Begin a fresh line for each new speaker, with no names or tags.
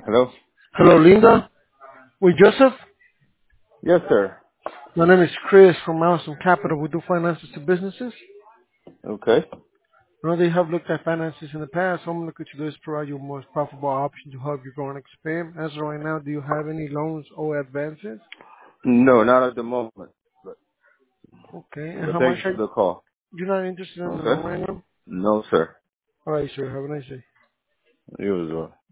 Hello?
Hello, Linda. With Joseph.
Yes, sir.
My name is Chris from Allison Capital. We do finances to businesses.
Okay.
I know they have looked at finances in the past. So I'm looking to do is provide you a most profitable option to help you grow and expand. As of right now, do you have any loans or advances?
No, not at the moment. But,
Okay. And
but
how much
thank you
are
for the call.
you not interested in the
Okay.
loan right now?
No, sir.
All right, sir. Have a nice day.
You as well.